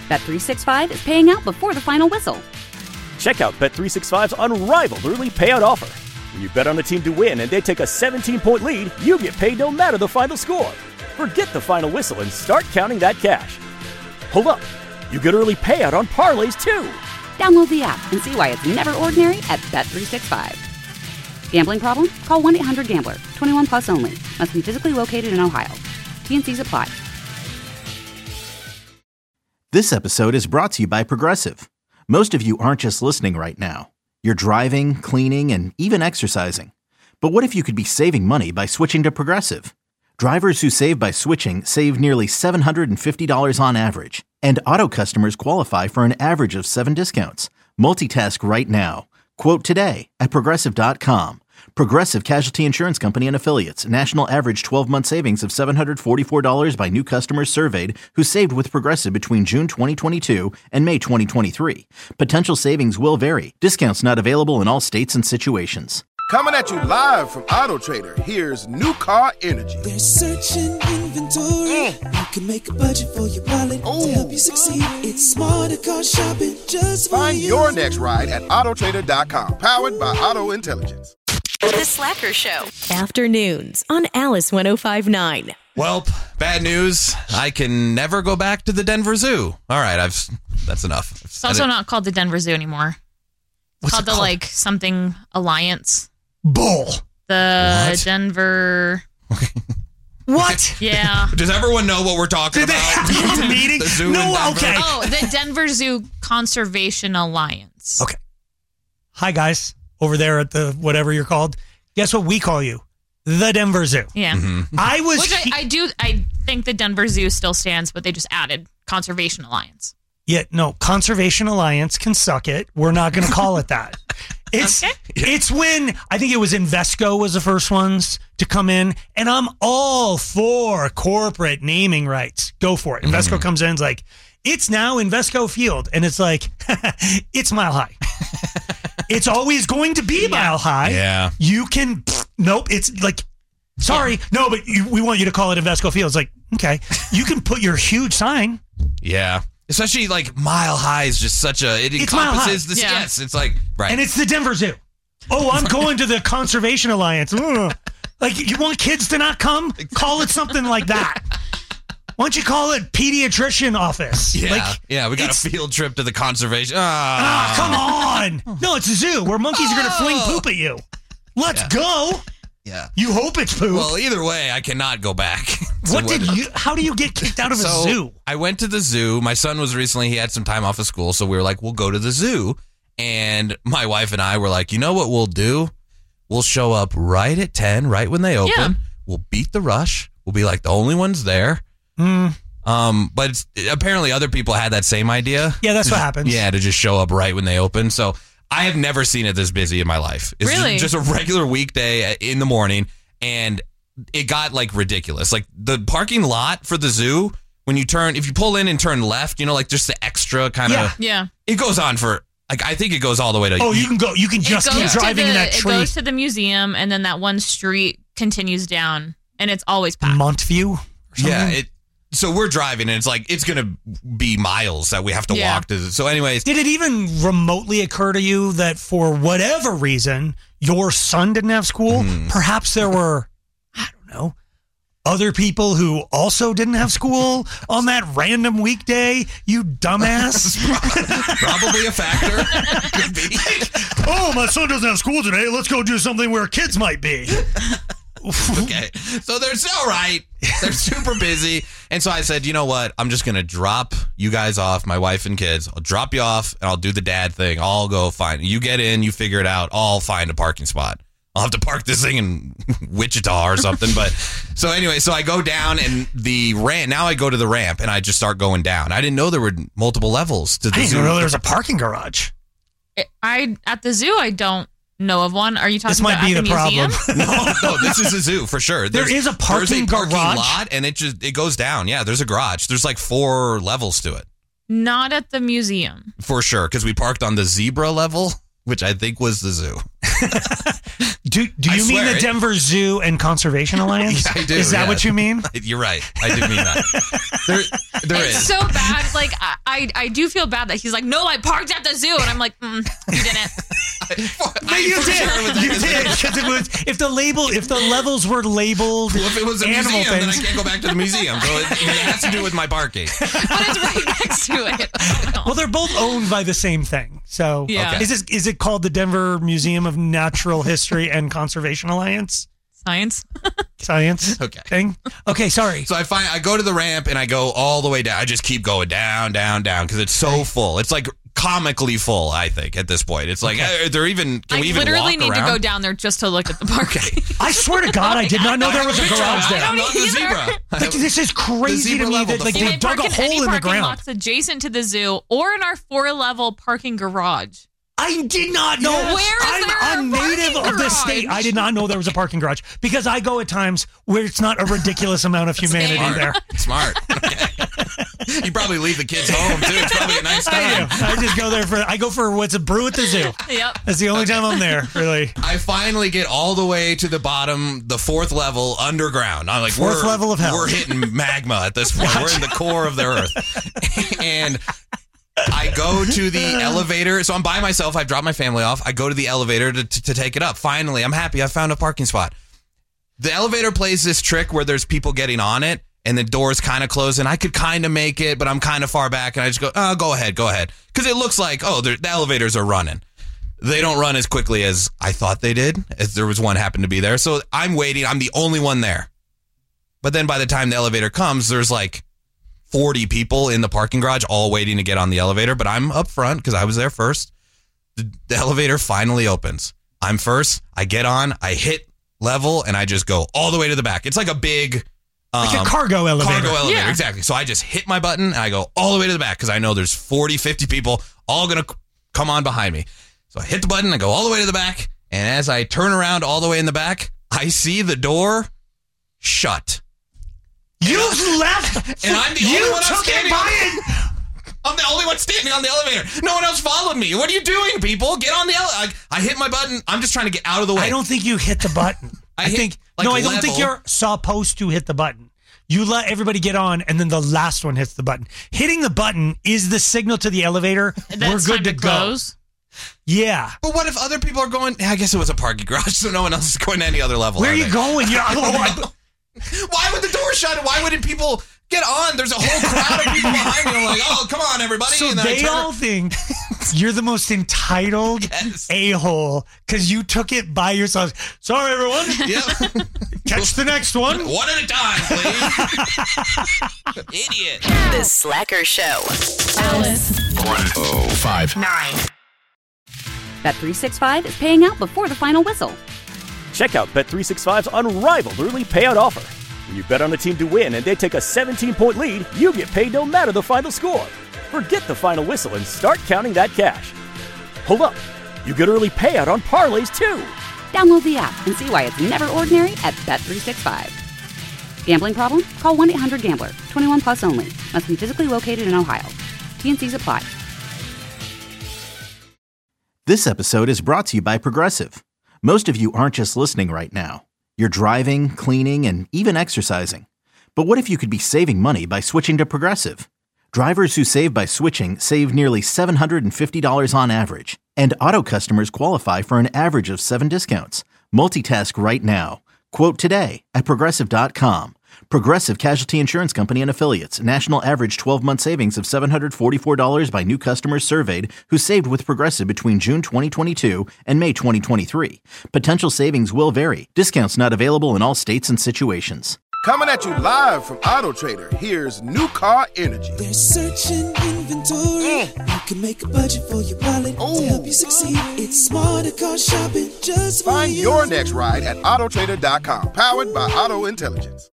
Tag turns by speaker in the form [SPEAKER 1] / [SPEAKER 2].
[SPEAKER 1] Bet365 is paying out before the final whistle.
[SPEAKER 2] Check out Bet365's unrivaled early payout offer. When you bet on a team to win and they take a 17-point lead, you get paid no matter the final score. Forget the final whistle and start counting that cash. Hold up. You get early payout on parlays, too.
[SPEAKER 1] Download the app and see why it's never ordinary at Bet365. Gambling problem? Call 1-800-GAMBLER. 21 plus only. Must be physically located in Ohio. T&Cs apply.
[SPEAKER 3] This episode is brought to you by Progressive. Most of you aren't just listening right now. You're driving, cleaning, and even exercising. But what if you could be saving money by switching to Progressive? Drivers who save by switching save nearly $750 on average. And auto customers qualify for an average of 7 discounts. Multitask right now. Quote today at Progressive.com. Progressive Casualty Insurance Company and Affiliates. National average 12-month savings of $744 by new customers surveyed who saved with Progressive between June 2022 and May 2023. Potential savings will vary. Discounts not available in all states and situations.
[SPEAKER 4] Coming at you live from Auto Trader, here's New Car Energy.
[SPEAKER 5] They're searching inventory. You can make a budget for your wallet to help you succeed. It's smarter car shopping just for
[SPEAKER 4] Find
[SPEAKER 5] you.
[SPEAKER 4] your next ride at Autotrader.com. Powered by Auto Intelligence.
[SPEAKER 6] The Slacker Show.
[SPEAKER 7] Afternoons on Alice 105.9.
[SPEAKER 8] Well, bad news. I can never go back to the Denver Zoo. All right, that's enough.
[SPEAKER 9] It's also not called the Denver Zoo anymore. It's called the something Alliance.
[SPEAKER 10] Bull.
[SPEAKER 9] The
[SPEAKER 8] What?
[SPEAKER 9] Denver.
[SPEAKER 10] What?
[SPEAKER 9] Yeah.
[SPEAKER 8] Does everyone know what we're talking
[SPEAKER 10] Did they
[SPEAKER 8] about?
[SPEAKER 10] have a meeting?
[SPEAKER 8] The zoo
[SPEAKER 10] No,
[SPEAKER 8] in Denver?
[SPEAKER 10] okay.
[SPEAKER 9] Oh, the Denver Zoo Conservation Alliance.
[SPEAKER 10] Okay. Hi, guys. Over there at the whatever you're called. Guess what we call you? The Denver Zoo.
[SPEAKER 9] Yeah.
[SPEAKER 8] Mm-hmm.
[SPEAKER 10] I was...
[SPEAKER 9] Which I think the Denver Zoo still stands, but they just added Conservation Alliance.
[SPEAKER 10] Yeah, no, Conservation Alliance can suck it. We're not going to call it that. It's
[SPEAKER 9] Okay.
[SPEAKER 10] It's when, I think it was Invesco was the first ones to come in, and I'm all for corporate naming rights. Go for it. Invesco comes in, it's like, it's now Invesco Field, and it's like, it's Mile High. It's always going to be Mile High.
[SPEAKER 8] Yeah.
[SPEAKER 10] You can, nope, it's like, sorry, no, but we want you to call it Invesco Field. It's like, okay, you can put your huge sign.
[SPEAKER 8] Yeah. Especially like Mile High is just such a, it
[SPEAKER 10] It's Mile High.
[SPEAKER 8] encompasses this.
[SPEAKER 9] Yeah.
[SPEAKER 8] Yes, it's like, right.
[SPEAKER 10] And it's the Denver Zoo. Oh, I'm going to the Conservation Alliance. Ugh. Like, you want kids to not come? Call it something like that. Why don't you call it pediatrician office?
[SPEAKER 8] yeah.
[SPEAKER 10] Like,
[SPEAKER 8] Yeah, we got a
[SPEAKER 10] it's-
[SPEAKER 8] field trip to the conservation.
[SPEAKER 10] come on. No, it's a zoo where monkeys are going to fling poop at you. Let's go.
[SPEAKER 8] Yeah.
[SPEAKER 10] You hope it's poop.
[SPEAKER 8] Well, either way, I cannot go back. So
[SPEAKER 10] How do you get kicked out of a
[SPEAKER 8] So
[SPEAKER 10] zoo?
[SPEAKER 8] I went to the zoo. My son was recently, he had some time off of school. So we were like, we'll go to the zoo. And my wife and I were like, you know what we'll do? We'll show up right at 10, right when they open.
[SPEAKER 9] Yeah.
[SPEAKER 8] We'll beat the rush. We'll be like the only ones there. But apparently other people had that same idea.
[SPEAKER 10] Yeah, that's what happens.
[SPEAKER 8] Yeah, to just show up right when they open. So I have never seen it this busy in my life. It's
[SPEAKER 9] Really?
[SPEAKER 8] just a regular weekday in the morning, and it got like ridiculous. Like the parking lot for the zoo, when you turn, if you pull in and turn left, you know, like just the extra kind of,
[SPEAKER 9] Yeah.
[SPEAKER 8] it goes on for, like, I think it goes all the way to.
[SPEAKER 10] Oh, you can go. You can just keep driving in that tree.
[SPEAKER 9] It goes to the museum, and then that one street continues down, and it's always packed.
[SPEAKER 10] Montview?
[SPEAKER 8] Yeah, so we're driving, and it's like, it's going to be miles that we have to walk to. So anyways.
[SPEAKER 10] Did it even remotely occur to you that for whatever reason, your son didn't have school? Perhaps there were, I don't know, other people who also didn't have school on that random weekday, you dumbass?
[SPEAKER 8] Probably a factor. Could be.
[SPEAKER 10] Oh, my son doesn't have school today. Let's go do something where kids might be.
[SPEAKER 8] Okay. So they're all right. They're super busy. And so I said, you know what? I'm just going to drop you guys off, my wife and kids. I'll drop you off, and I'll do the dad thing. I'll go find, you get in, you figure it out. I'll find a parking spot. I'll have to park this thing in Wichita or something. But so anyway, so I go down, and the ramp, now I go to the ramp, and I just start going down. I didn't know there were multiple levels to the
[SPEAKER 10] I didn't
[SPEAKER 8] zoo.
[SPEAKER 10] even know there was a parking garage.
[SPEAKER 9] At the zoo, I don't know of one. Are you talking
[SPEAKER 10] This might
[SPEAKER 9] about
[SPEAKER 10] be
[SPEAKER 9] at
[SPEAKER 10] the
[SPEAKER 9] museum?
[SPEAKER 10] problem.
[SPEAKER 8] No, this is a zoo for sure.
[SPEAKER 10] There is a parking garage?
[SPEAKER 8] lot, and it goes down. Yeah, there's a garage. There's like 4 levels to it
[SPEAKER 9] Not at the museum.
[SPEAKER 8] for sure, because we parked on the zebra level, which I think was the zoo.
[SPEAKER 10] Do
[SPEAKER 8] I
[SPEAKER 10] you mean
[SPEAKER 8] swear
[SPEAKER 10] the
[SPEAKER 8] it-
[SPEAKER 10] Denver Zoo and Conservation Alliance?
[SPEAKER 8] Yeah,
[SPEAKER 10] Is that what you mean?
[SPEAKER 8] You're right. I did mean that. There
[SPEAKER 9] It's
[SPEAKER 8] is.
[SPEAKER 9] so bad. Like, I I do feel bad that he's like, no, I parked at the zoo. And I'm like, you didn't.
[SPEAKER 10] But you did. You did. Because it was, if the levels were labeled
[SPEAKER 8] if it was a
[SPEAKER 10] animal
[SPEAKER 8] museum, then I
[SPEAKER 10] things.
[SPEAKER 8] can't go back to the museum. So it has to do with my parking.
[SPEAKER 9] But it's right next to it.
[SPEAKER 10] Well, they're both owned by the same thing. So
[SPEAKER 9] Yeah.
[SPEAKER 8] Okay.
[SPEAKER 10] is it called the Denver Museum of Natural History and Conservation Alliance? Science
[SPEAKER 8] Okay.
[SPEAKER 10] thing? Okay, sorry.
[SPEAKER 8] So I go to the ramp and I go all the way down. I just keep going down because it's so full. It's like comically full, I think, at this point. It's like, they're even, can we even
[SPEAKER 9] literally
[SPEAKER 8] walk
[SPEAKER 9] need
[SPEAKER 8] around?
[SPEAKER 9] to go down there just to look at the parking.
[SPEAKER 10] I swear to God, I did not know there was a garage there.
[SPEAKER 8] I'm on the zebra.
[SPEAKER 10] Like, this is crazy to
[SPEAKER 8] zebra
[SPEAKER 10] me
[SPEAKER 8] level,
[SPEAKER 10] that like
[SPEAKER 8] the
[SPEAKER 10] they
[SPEAKER 9] They
[SPEAKER 10] dug
[SPEAKER 9] park
[SPEAKER 10] a
[SPEAKER 9] in any
[SPEAKER 10] hole in the
[SPEAKER 9] parking
[SPEAKER 10] ground.
[SPEAKER 9] lots adjacent to the zoo or in our 4-level parking garage.
[SPEAKER 10] I did not know.
[SPEAKER 9] Where is there a
[SPEAKER 10] I'm native
[SPEAKER 9] parking
[SPEAKER 10] of the state.
[SPEAKER 9] garage?
[SPEAKER 10] I did not know there was a parking garage because I go at times where it's not a ridiculous amount of humanity there.
[SPEAKER 8] Smart. Okay. You probably leave the kids home too. It's probably a nice
[SPEAKER 10] I
[SPEAKER 8] time.
[SPEAKER 10] do. I just go there I go for what's a brew at the zoo.
[SPEAKER 9] Yep.
[SPEAKER 10] That's the only time I'm there, really.
[SPEAKER 8] I finally get all the way to the bottom, the 4th level underground. I'm like,
[SPEAKER 10] Fourth level of hell.
[SPEAKER 8] We're hitting magma at this point. We're in the core of the earth. And I go to the elevator. So I'm by myself. I've dropped my family off. I go to the elevator to take it up. Finally, I'm happy. I found a parking spot. The elevator plays this trick where there's people getting on it and the doors kind of close and I could kind of make it, but I'm kind of far back and I just go, go ahead. Because it looks like, the elevators are running. They don't run as quickly as I thought they did, as there was one happened to be there. So I'm waiting. I'm the only one there. But then by the time the elevator comes, there's like 40 people in the parking garage all waiting to get on the elevator, but I'm up front because I was there first. The elevator finally opens. I'm first. I get on. I hit level, and I just go all the way to the back. It's like a big...
[SPEAKER 10] like a cargo elevator.
[SPEAKER 8] Yeah. Exactly. So I just hit my button, and I go all the way to the back because I know there's 40, 50 people all going to come on behind me. So I hit the button. I go all the way to the back, and as I turn around all the way in the back, I see the door shut.
[SPEAKER 10] You left,
[SPEAKER 8] and I'm the only one
[SPEAKER 10] standing
[SPEAKER 8] I'm the only one standing on the elevator. No one else followed me. What are you doing, people? Get on the elevator. I hit my button. I'm just trying to get out of the way.
[SPEAKER 10] I don't think you hit the button. I don't think you're supposed to hit the button. You let everybody get on, and then the last one hits the button. Hitting the button is the signal to the elevator. We're good to go. Yeah.
[SPEAKER 8] But what if other people are going? I guess it was a parking garage, so no one else is going to any other level.
[SPEAKER 10] Where are you going?
[SPEAKER 8] Why would the door shut? Why wouldn't people get on? There's a whole crowd of people behind me. I'm like, come on, everybody.
[SPEAKER 10] So
[SPEAKER 8] and then
[SPEAKER 10] they all think you're the most entitled a-hole because you took it by yourself. Sorry, everyone.
[SPEAKER 8] Yep.
[SPEAKER 10] Catch the next one.
[SPEAKER 8] One at a time, please. Idiot.
[SPEAKER 6] The Slacker Show.
[SPEAKER 7] Alice.
[SPEAKER 11] 1059.
[SPEAKER 1] Bet365 is paying out before the final whistle.
[SPEAKER 2] Check out Bet365's unrivaled early payout offer. When you bet on a team to win and they take a 17-point lead, you get paid no matter the final score. Forget the final whistle and start counting that cash. Hold up. You get early payout on parlays, too.
[SPEAKER 1] Download the app and see why it's never ordinary at Bet365. Gambling problem? Call 1-800-GAMBLER. 21 plus only. Must be physically located in Ohio. T&Cs apply.
[SPEAKER 3] This episode is brought to you by Progressive. Most of you aren't just listening right now. You're driving, cleaning, and even exercising. But what if you could be saving money by switching to Progressive? Drivers who save by switching save nearly $750 on average. And auto customers qualify for an average of 7 discounts. Multitask right now. Quote today at Progressive.com. Progressive Casualty Insurance Company and Affiliates. National average 12-month savings of $744 by new customers surveyed who saved with Progressive between June 2022 and May 2023. Potential savings will vary. Discounts not available in all states and situations.
[SPEAKER 4] Coming at you live from Auto Trader, here's New Car Energy.
[SPEAKER 5] They're searching inventory. You can make a budget for your wallet to help you succeed. It's smarter car shopping just for
[SPEAKER 4] Find
[SPEAKER 5] you.
[SPEAKER 4] your next ride at Autotrader.com. Powered by Auto Intelligence.